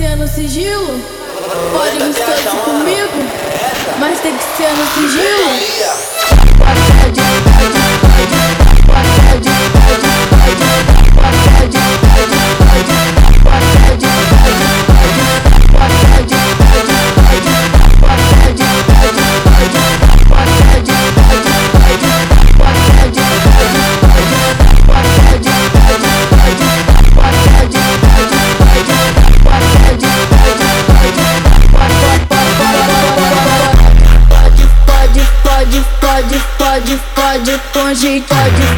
ser no sigilo. Pode gostoso comigo, mas tem que ser no sigilo. Pode com jeito, pode